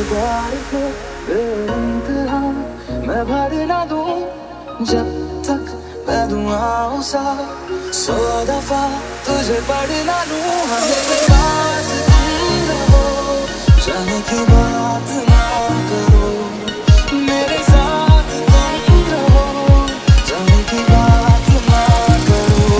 प्यार से बेइंतहा मैं भर ना दूं जब तक मैं दुआओं सा 100 दफा तुझे पढ़ ना लूं। मेरे पास तुम रहो, जाने की बात ना करो, मेरे साथ तुम रहो, जाने की बात ना करो।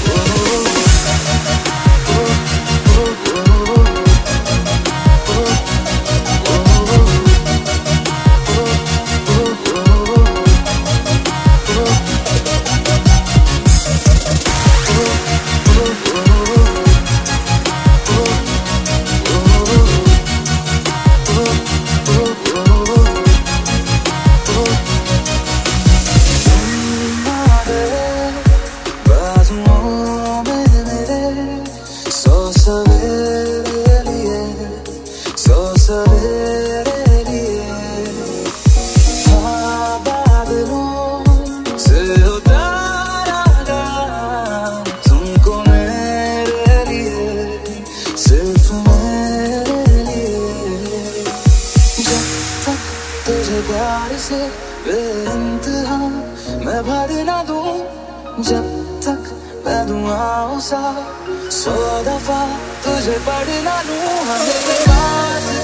प्यार से बेइंतहा मैं भर ना दूं जब तक मैं दुआओं सा 100 दफा तुझे पढ़ ना लूं। मेरे पास